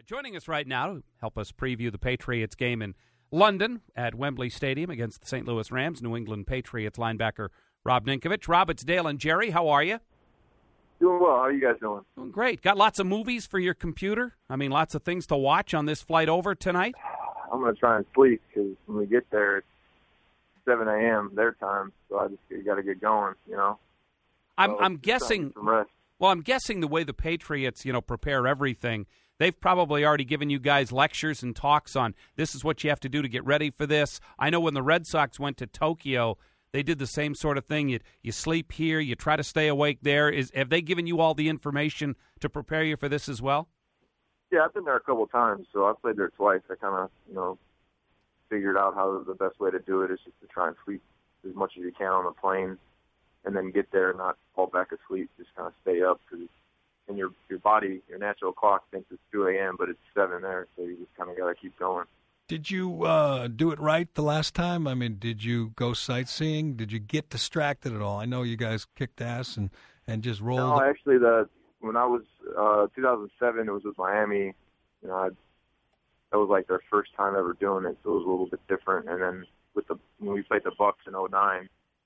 Joining us right now to help us preview the Patriots game in London at Wembley Stadium against the St. Louis Rams, New England Patriots linebacker Rob Ninkovich. Rob, it's Dale and Jerry. How are you? Doing well. How are you guys doing? Doing great. Got lots of movies for your computer? I mean, lots of things to watch on this flight over tonight? I'm going to try and sleep because when we get there, it's 7 a.m. their time, so I just got to get going, you know. I'm guessing. Some rest. Well, I'm guessing the way the Patriots, prepare everything, they've probably already given you guys lectures and talks on this is what you have to do to get ready for this. I know when the Red Sox went to Tokyo, they did the same sort of thing. You sleep here, you try to stay awake there. Have they given you all the information to prepare you for this as well? Yeah, I've been there a couple of times, so I've played there twice. I kind of, figured out how the best way to do it is just to try and sleep as much as you can on the plane and then get there and not fall back asleep, just kind of stay up because in your body, your natural clock thinks it's 2 a.m., but it's 7 there, so you just kind of got to keep going. Did you do it right the last time? I mean, did you go sightseeing? Did you get distracted at all? I know you guys kicked ass and just rolled. No, actually, when I was 2007, it was with Miami. That was like their first time ever doing it, so it was a little bit different. And then when we played the Bucks in 2009,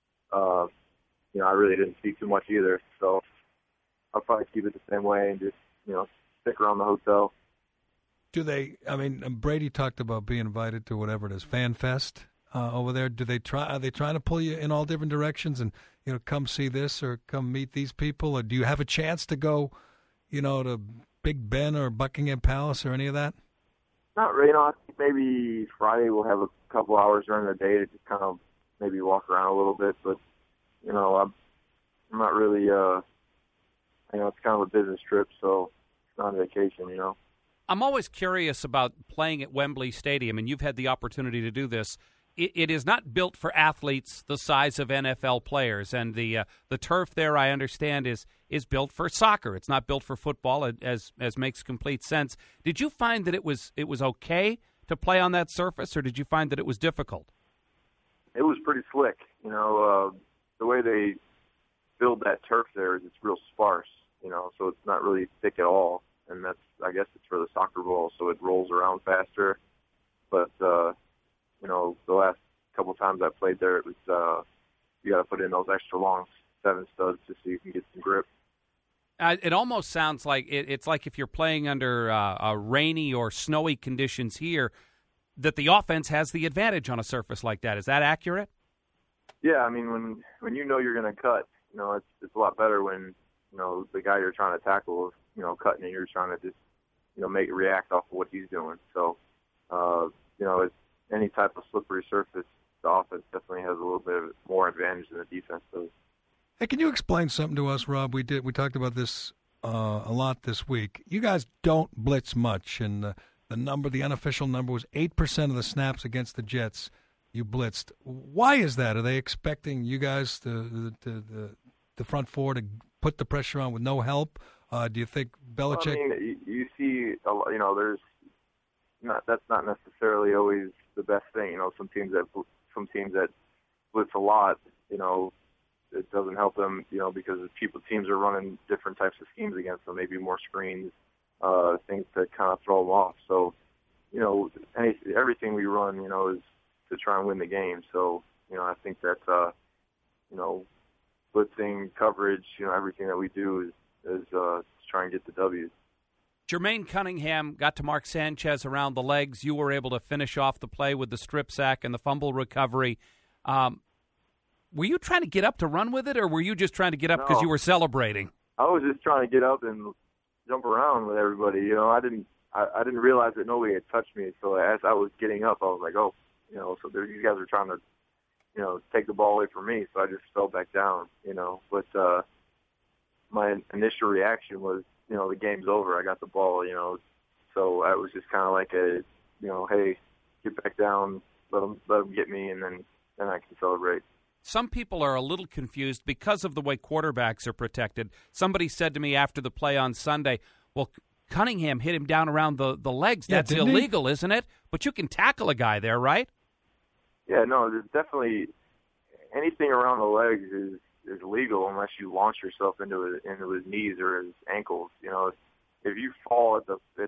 I really didn't see too much either. So I'll probably keep it the same way and just stick around the hotel. Do they? I mean, Brady talked about being invited to whatever it is, Fan Fest over there. Do they try? Are they trying to pull you in all different directions and come see this or come meet these people? Or do you have a chance to go, to Big Ben or Buckingham Palace or any of that? Not really. I think maybe Friday we'll have a couple hours during the day to just kind of maybe walk around a little bit. But I'm not really. It's kind of a business trip, so it's not a vacation. I'm always curious about playing at Wembley Stadium, and you've had the opportunity to do this. It is not built for athletes the size of NFL players, and the turf there, I understand, is built for soccer. It's not built for football, as makes complete sense. Did you find that it was okay to play on that surface, or did you find that it was difficult? It was pretty slick. The way they build that turf there is it's real sparse, so it's not really thick at all. And I guess it's for the soccer ball, so it rolls around faster. But, the last couple of times I played there, it was you got to put in those extra long 7 studs just so you can get some grip. It almost sounds like it's like if you're playing under rainy or snowy conditions here, that the offense has the advantage on a surface like that. Is that accurate? Yeah, I mean, when you're going to cut, it's a lot better when, the guy you're trying to tackle is, cutting and you're trying to just, make it react off of what he's doing. So, it's any type of slippery surface, the offense definitely has a little bit more advantage than the defense does. Hey, can you explain something to us, Rob? We talked about this a lot this week. You guys don't blitz much, and the unofficial number was 8% of the snaps against the Jets you blitzed. Why is that? Are they expecting you guys, the front four, to put the pressure on with no help? Do you think Belichick? Well, I mean, you see, that's not necessarily always the best thing. Some teams that blitz a lot, it doesn't help them, because teams are running different types of schemes against them, maybe more screens, things to kind of throw them off. So, everything we run, is to try and win the game. So, I think that, blitzing, coverage, everything that we do is to try and get the W's. Jermaine Cunningham got to Mark Sanchez around the legs. You were able to finish off the play with the strip sack and the fumble recovery. Were you trying to get up to run with it, or were you just trying to get up because you were celebrating? I was just trying to get up and jump around with everybody. I didn't realize that nobody had touched me. So as I was getting up, I was like, oh, so these guys are trying to, take the ball away from me. So I just fell back down, But my initial reaction was, the game's over. I got the ball, So I was just kind of like hey, get back down, let them get me, and then I can celebrate. Some people are a little confused because of the way quarterbacks are protected. Somebody said to me after the play on Sunday, well, Cunningham hit him down around the legs. That's illegal, isn't it? But you can tackle a guy there, right? Yeah, no, there's definitely anything around the legs is legal unless you launch yourself into his knees or his ankles. If you fall at the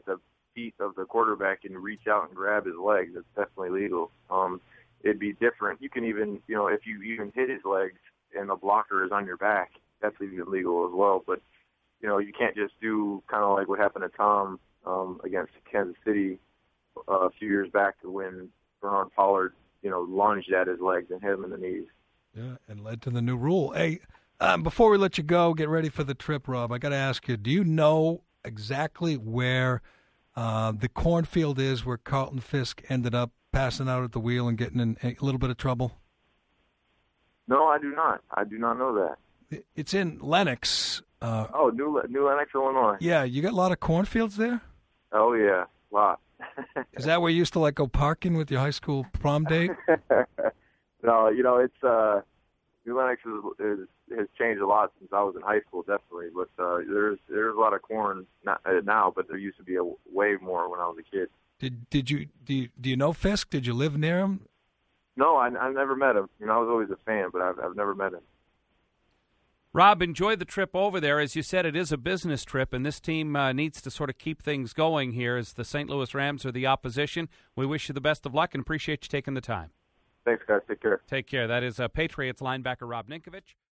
feet of the quarterback and reach out and grab his legs, it's definitely legal. It'd be different. You can even, if you even hit his legs and the blocker is on your back, that's even legal as well. But, you can't just do kind of like what happened to Tom against Kansas City a few years back when Bernard Pollard, lunged at his legs and hit him in the knees. Yeah, and led to the new rule. Hey, before we let you go, get ready for the trip, Rob, I got to ask you, do you know exactly where the cornfield is where Carlton Fisk ended up passing out at the wheel and getting in a little bit of trouble? No, I do not. I do not know that. It's in Lenox. New Lenox, Illinois. Yeah, you got a lot of cornfields there? Oh, yeah, a lot. Is that where you used to, go parking with your high school prom date? No, it's New Lenox has changed a lot since I was in high school, definitely. But there's a lot of corn now, but there used to be way more when I was a kid. Do you know Fisk? Did you live near him? No, I never met him. I was always a fan, but I've never met him. Rob, enjoy the trip over there. As you said, it is a business trip, and this team needs to sort of keep things going here as the St. Louis Rams are the opposition. We wish you the best of luck and appreciate you taking the time. Thanks, guys. Take care. Take care. That is Patriots linebacker Rob Ninkovich.